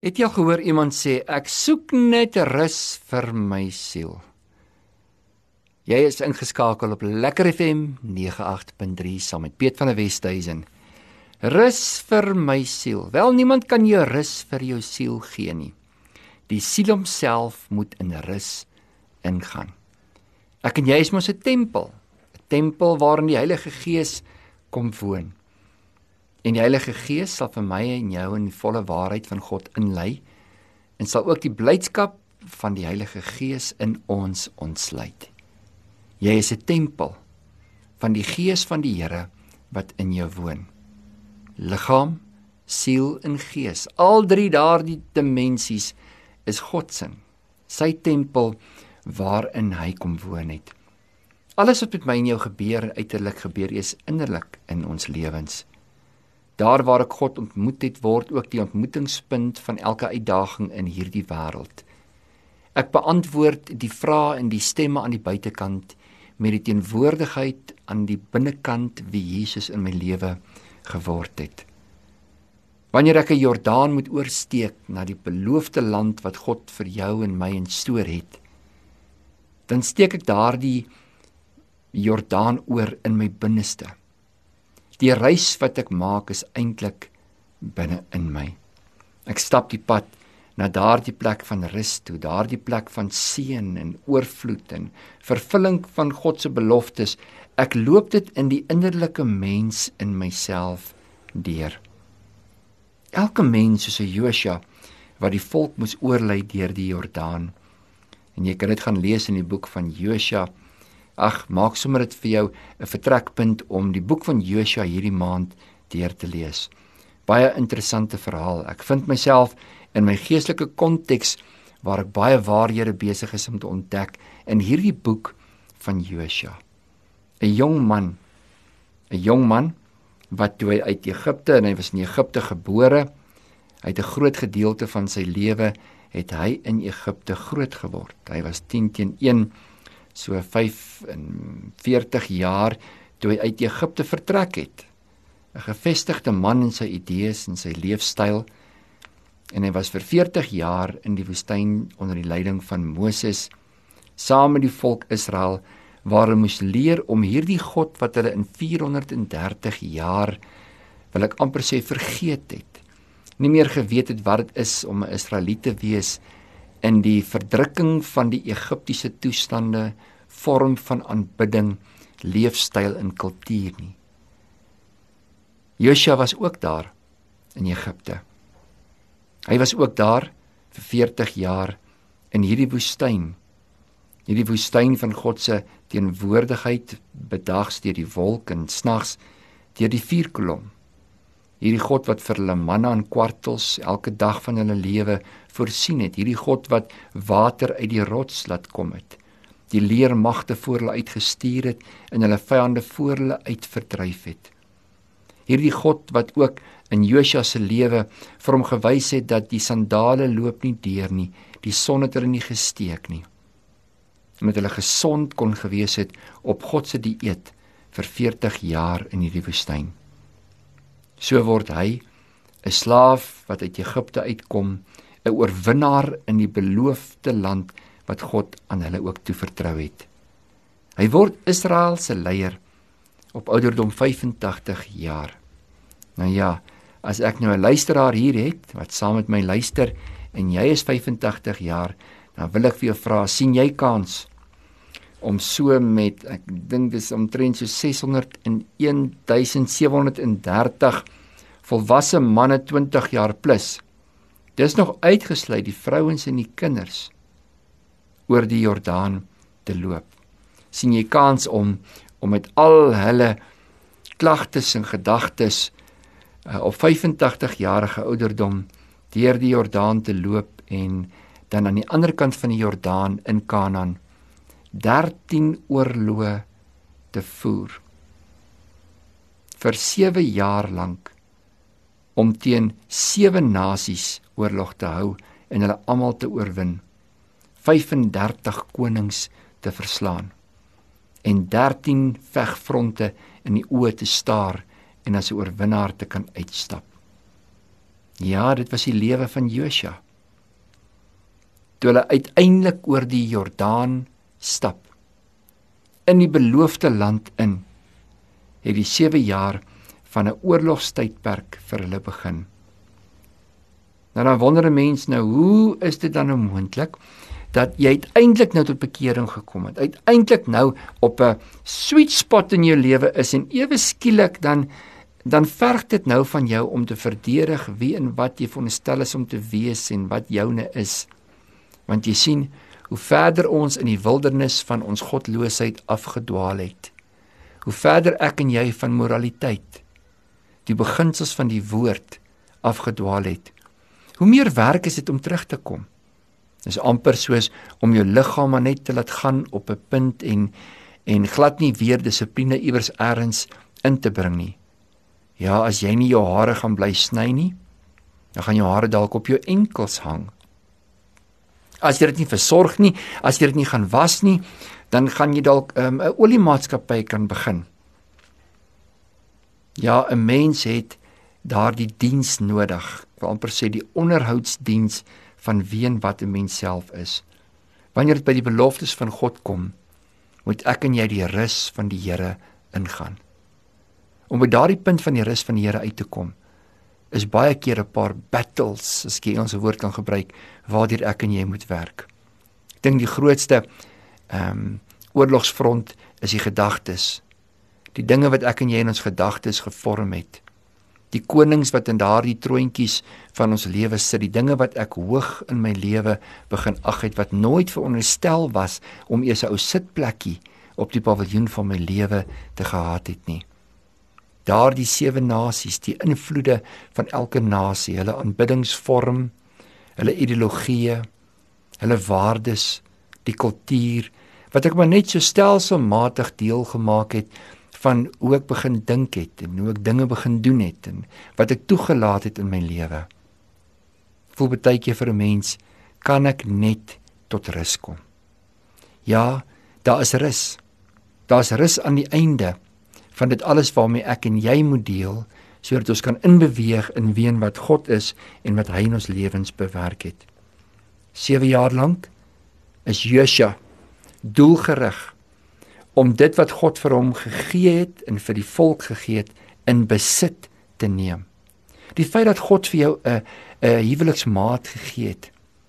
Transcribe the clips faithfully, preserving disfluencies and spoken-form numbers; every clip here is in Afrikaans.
Het jy al gehoor iemand sê, ek soek net rus vir my siel? Jy is ingeskakel op Lekker F M nege agt punt drie saam met Piet van der Westhuizen. Rus vir my siel. Wel, niemand kan jou rus vir jou siel gee nie. Die siel homself moet in rus ingaan. Ek en jy is mos 'n tempel, 'n tempel waarin die Heilige Gees kom woon. En die Heilige Gees sal vir my en jou in die volle waarheid van God inlei en sal ook die blydskap van die Heilige Gees in ons ontsluit. Jy is 'n tempel van die Gees van die Here wat in jou woon. Liggaam, siel en gees, al drie daardie dimensies is God se, sy tempel waarin hy kom woon het. Alles wat met my en jou gebeur en uiterlik gebeur is innerlik in ons lewens. Daar waar ek God ontmoet het, word ook die ontmoetingspunt van elke uitdaging in hierdie wêreld. Ek beantwoord die vrae en die stemme aan die buitekant met die teenwoordigheid aan die binnekant wie Jesus in my lewe geword het. Wanneer ek 'n Jordaan moet oorsteek na die beloofde land wat God vir jou en my instoor het, dan steek ek daardie Jordaan oor in my binneste. Die reis wat ek maak is eintlik binne in my. Ek stap die pad na daardie plek van rus toe, daardie plek van seën en oorvloed en vervulling van God se beloftes. Ek loop dit in die innerlike mens in myself deur. Elke mens soos 'n Josua wat die volk moes oorlei deur die Jordaan. En jy kan dit gaan lees in die boek van Josua. Ag, maak sommer dit vir jou 'n vertrekpunt om die boek van Josua hierdie maand deur te lees. Baie interessante verhaal. Ek vind myself in my geestelike konteks waar ek baie waarhede besig is om te ontdek in hierdie boek van Josua. 'n Jong man, 'n jong man wat toe hy uit Egipte, en hy was in Egipte gebore, hy het 'n groot gedeelte van sy lewe het hy in Egipte groot geword. Hy was tien teen een, so vyf en veertig jaar toe hy uit Egipte vertrek het. 'n Gevestigde man in sy idees en sy leefstyl, en hy was vir veertig jaar in die woestyn onder die leiding van Moses, saam met die volk Israel, waar hulle moes leer om hierdie God wat hulle in vierhonderddertig jaar, wil ek amper sê vergeet het, nie meer geweet het wat dit is om 'n Israeliet te wees in die verdrukking van die Egiptiese toestande, vorm van aanbidding, leefstyl en kultuur nie. Josua was ook daar in Egipte. Hy was ook daar vir veertig jaar in hierdie woestyn, hierdie woestyn van God se teenwoordigheid, bedags deur die wolk en snags deur die vuurkolom. Hierdie God wat vir hulle manna en kwartels elke dag van hulle lewe voorsien het. Hierdie God wat water uit die rots laat kom het. Die leermagte voor hulle uitgestuur het en hulle vyande voor hulle uitverdryf het. Hierdie God wat ook in Josua se lewe vir hom gewys het dat die sandale loop nie deur nie, die son het hulle nie gesteek nie. Met hulle gesond kon gewees het op God se dieet vir veertig jaar in hierdie woestyn. So word hy 'n slaaf wat uit Egipte uitkom, 'n oorwinnaar in die beloofde land wat God aan hulle ook toevertrou het. Hy word Israel se leier op ouderdom vyfentagtig jaar. Nou ja, as ek nou 'n luisteraar hier het wat saam met my luister en jy is vyfentagtig jaar, dan wil ek vir jou vra, sien jy kans om so met, ek dink dis omtrent so seshonderd en een duisend sewe honderd en dertig volwasse manne twintig jaar plus, dis nog uitgesluit die vrouens en die kinders, oor die Jordaan te loop? Sien jy kans om, om met al hulle klagtes en gedagtes uh, op vyfentagtig jarige ouderdom deur die Jordaan te loop en dan aan die ander kant van die Jordaan in Kanaan dertien oorloë te voer vir sewe jaar lank om teen sewe nasies oorlog te hou en hulle almal te oorwin, vyfendertig konings te verslaan en dertien vegfronte in die oë te staar en as 'n oorwinnaar te kan uitstap. Ja, dit was die lewe van Josua. Toe hulle uiteindelik oor die Jordaan stap, in die beloofde land in, het die sewe jaar van 'n oorlogstydperk vir hulle begin. Nou dan wonder 'n mens nou, hoe is dit dan nou moontlik dat jy uiteindelik nou tot bekering gekom het, uiteindelik nou op 'n sweet spot in jou lewe is en ewe skielik dan dan verg dit nou van jou om te verdedig wie en wat jy veronderstel is om te wees en wat joune is. Want jy sien, hoe verder ons in die wildernis van ons godloosheid afgedwaal het, hoe verder ek en jy van moraliteit, die beginsels van die woord afgedwaal het, hoe meer werk is dit om terug te kom. Dit is amper soos om jou liggaam maar net te laat gaan op 'n punt en en glad nie weer dissipline iewers ergens in te bring nie. Ja, as jy nie jou hare gaan bly sny nie, dan gaan jou hare dalk op jou enkels hang. As jy dit nie versorg nie, as jy dit nie gaan was nie, dan gaan jy dalk 'n um, oliemaatskappy kan begin. Ja, 'n mens het daardie diens nodig. Ek wil amper sê die onderhoudsdiens van wie en wat 'n mens self is. Wanneer dit by die beloftes van God kom, moet ek en jy die rus van die Here ingaan. Om by daardie punt van die rus van die Here uit te kom, is baie keer 'n paar battles, as ek die Engelse woord kan gebruik, waardeur ek en jy moet werk. Ek dink die grootste um, oorlogsfront is die gedagtes. Die dinge wat ek en jy in ons gedagtes gevorm het. Die konings wat in daardie troontjies van ons lewe sit, die dinge wat ek hoog in my lewe begin ag het, wat nooit veronderstel was om eers 'n ou sitplekkie op die paviljoen van my lewe te gehad het nie. Daardie sewe nasies, die invloede van elke nasie, hulle aanbiddingsvorm, hulle ideologieë, hulle waardes, die kultuur, wat ek maar net so stelselmatig deel gemaak het van hoe ek begin dink het en hoe ek dinge begin doen het en wat ek toegelaat het in my lewe. Voel baie keer vir 'n mens, kan ek net tot rus kom? Ja, daar is rus. Daar is rus aan die einde van dit alles waarmee ek en jy moet deel, sodat ons kan inbeweeg in wie en wat God is en wat hy in ons lewens bewerk het. Sewe jaar lank is Josua doelgerig om dit wat God vir hom gegee het en vir die volk gegee het, in besit te neem. Die feit dat God vir jou 'n 'n huweliksmaat gegee het,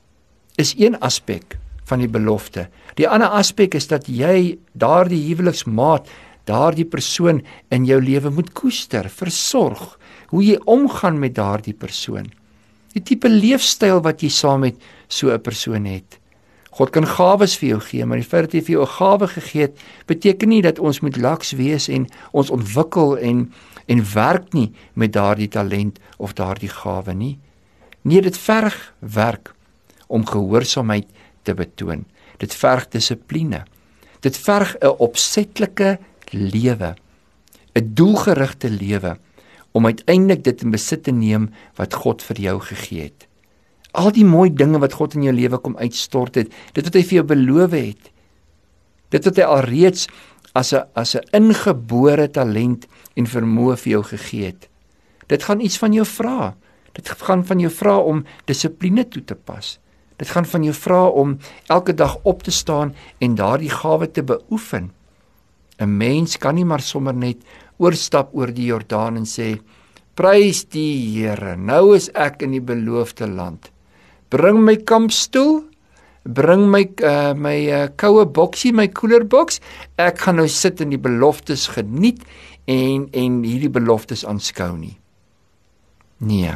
is een aspek van die belofte. Die ander aspek is dat jy daardie huweliksmaat, daardie persoon in jou lewe moet koester, versorg, hoe jy omgaan met daardie persoon. Die tipe leefstyl wat jy saam met so 'n persoon het. God kan gawes vir jou gee, maar die feit dat hy vir jou 'n gawe gegee het, beteken nie dat ons moet laks wees en ons ontwikkel en en werk nie met daardie talent of daardie gawe nie. Nee, dit verg werk om gehoorsaamheid te betoon. Dit verg dissipline. Dit verg 'n opsetlike lewe, 'n doelgerigte lewe om uiteindelik dit in besit te neem wat God vir jou gegee het. Al die mooi dinge wat God in jou lewe kom uitstort het, dit wat hy vir jou beloof het, dit wat hy alreeds as 'n as 'n ingebore talent en vermoë vir jou gegee het. Dit gaan iets van jou vra. Dit gaan van jou vra om dissipline toe te pas. Dit gaan van jou vra om elke dag op te staan en daardie gawe te beoefen. 'n Mens kan nie maar sommer net oorstap oor die Jordaan en sê, "Prys die Here, nou is ek in die beloofde land. Bring my kampstoel, bring my uh, my uh, koue boksie, my koelerboks. Ek gaan nou sit en die beloftes geniet en en hierdie beloftes aanskou nie." Nee.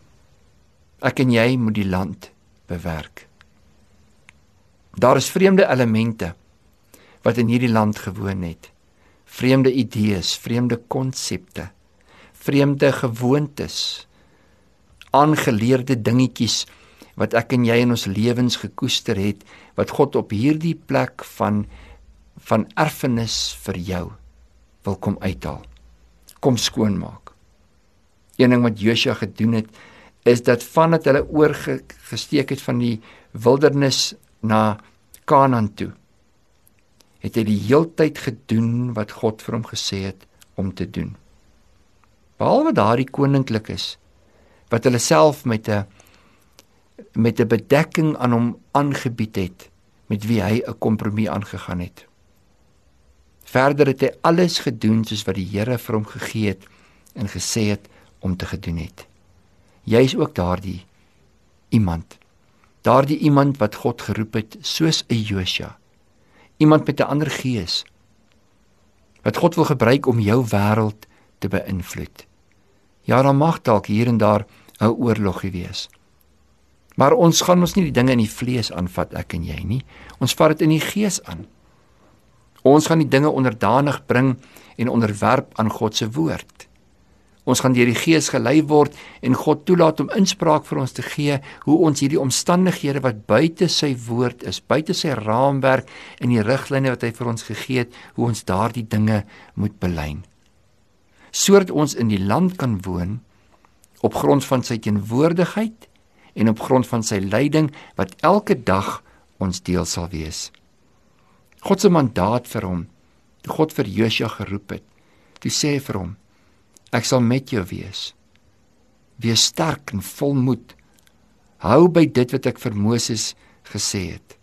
Ek en jy moet die land bewerk. Daar is vreemde elemente wat in hierdie land gewoon het. Vreemde idees, vreemde konsepte, vreemde gewoontes, aangeleerde dingetjies wat ek en jy in ons lewens gekoester het, wat God op hierdie plek van van erfenis vir jou wil kom uithaal. Kom skoonmaak. Een ding wat Josua gedoen het, is dat vandat hulle oorgesteek het van die wildernis na Kanaan toe, het hy die heeltyd gedoen wat God vir hom gesê het om te doen. Behalwe daardie koninklik is, wat hulle self met 'n met 'n bedekking aan hom aangebied het, met wie hy 'n kompromie aangegaan het. Verder het hy alles gedoen soos wat die Here vir hom gegee het en gesê het om te gedoen het. Jy is ook daardie iemand. Daardie iemand wat God geroep het soos 'n Josua. Iemand met 'n ander gees. Wat God wil gebruik om jou wêreld te beïnvloed. Ja, dan mag dalk hier en daar 'n oorlogie wees. Maar ons gaan ons nie die dinge in die vlees aanvat, ek en jy nie. Ons vat dit in die gees aan. Ons gaan die dinge onderdanig bring en onderwerp aan God se woord. Ons gaan deur die Gees gelei word en God toelaat om inspraak vir ons te gee, hoe ons hierdie omstandighede wat buite sy woord is, buite sy raamwerk en die riglyne wat hy vir ons gegee het, hoe ons daardie dinge moet belyn. Sodat ons in die land kan woon, op grond van sy teenwoordigheid en op grond van sy leiding, wat elke dag ons deel sal wees. God se mandaat vir hom, toe God vir Josua geroep het, toe sê hy vir hom, ek sal met jou wees. Wees sterk en vol moed. Hou by dit wat ek vir Moses gesê het.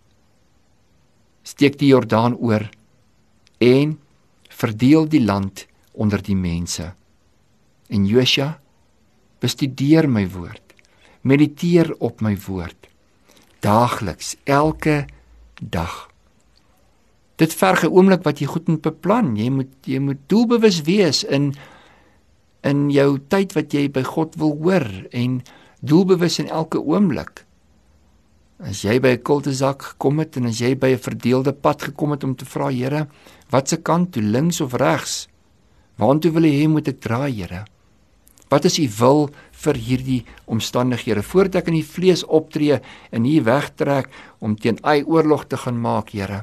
Steek die Jordaan oor en verdeel die land onder die mense. En Josua, bestudeer my woord. Mediteer op my woord. Daagliks, elke dag. Dit verg 'n oomblik wat jy goed moet beplan. Jy moet jy moet doelbewus wees in in jou tyd wat jy by God wil hoor en doelbewus in elke oomblik. As jy by 'n kultesak gekom het en as jy by 'n verdeelde pad gekom het om te vra, Here, wat se kant toe, links of regs? Waantoe wil U hê moet ek draai, Here? Wat is U wil vir hierdie omstandighede? Voordat ek in die vlees optree en hier wegtrek om teen U oorlog te gaan maak, Here,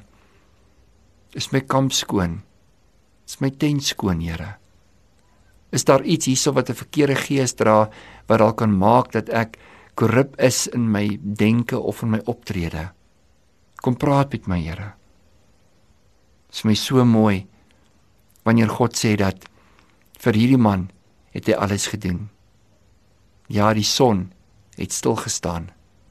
is my kamp skoon? Is my tent skoon, Here? Is daar iets hierso wat 'n verkeerde gees dra, wat dalk kan maak dat ek korrup is in my denke of in my optrede? Kom praat met my, Here. Dit is my so mooi, wanneer God sê dat, vir hierdie man het hy alles gedoen. Ja, die son het stil gestaan.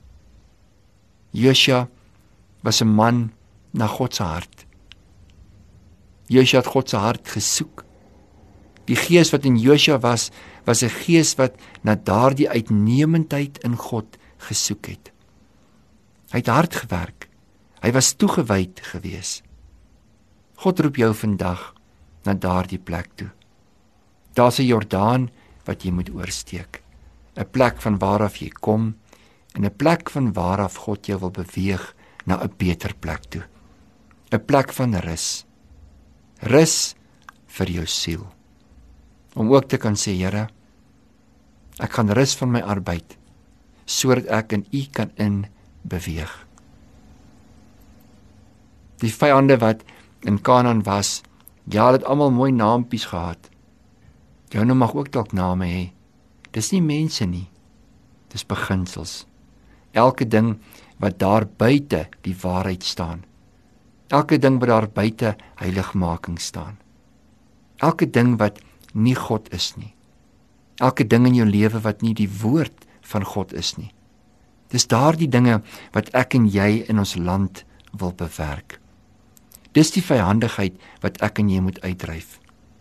Josua was 'n man na God se hart. Josua het God se hart gesoek. Die gees wat in Josua was, was 'n gees wat na daardie uitnemendheid in God gesoek het. Hy het hard gewerk. Hy was toegewyd gewees. God roep jou vandag na daardie plek toe. Daar's 'n Jordaan wat jy moet oorsteek. 'n Plek van waaraf jy kom en 'n plek van waaraf God jou wil beweeg na 'n beter plek toe. 'n Plek van rus. Rus vir jou siel. Om ook te kan sê, Here, ek gaan rus van my arbeid, sodat ek in U kan in beweeg. Die vyande wat in Kanaan was, ja, hulle het almal mooi naampies gehad. Joune mag ook dalk name hê. Dis nie mense nie, dis beginsels. Elke ding wat daar buite die waarheid staan. Elke ding wat daar buite heiligmaking staan. Elke ding wat nie God is nie. Elke ding in jou lewe wat nie die woord van God is nie. Dis daardie dinge wat ek en jy in ons land wil bewerk. Dis die vyandigheid wat ek en jy moet uitdryf.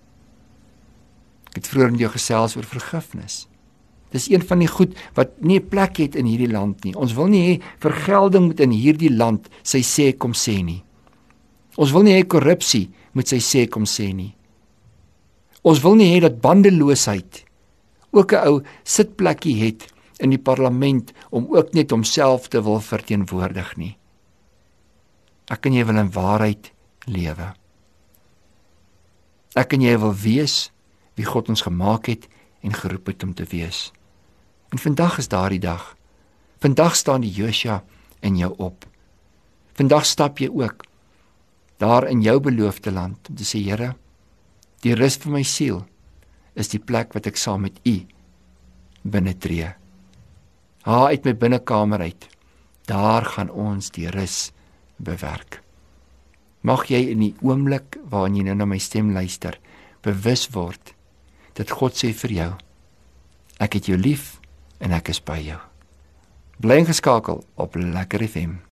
Ek het vroeër met jou gesels oor vergifnis. Dis een van die goed wat nie 'n plek het in hierdie land nie. Ons wil nie hê vergelding moet in hierdie land sy sê kom sê nie. Ons wil nie hê korrupsie moet sy sê kom sê nie. Ons wil nie hê dat bandeloosheid ook 'n ou sitplekkie het in die parlement om ook net homself te wil verteenwoordig nie. Ek en jy wil in waarheid lewe. Ek en jy wil wees wie God ons gemaak het en geroep het om te wees. En vandag is daardie dag. Vandag staan die Josua in jou op. Vandag stap jy ook daar in jou beloofde land om te sê, Here, die rus vir my siel is die plek wat ek saam met U binnetree. Ha uit my binnekamer uit. Daar gaan ons die rus bewerk. Mag jy in die oomblik waarin jy nou na my stem luister, bewus word dat God sê vir jou, ek het jou lief en ek is by jou. Bly ingeskakel op Lekker F M.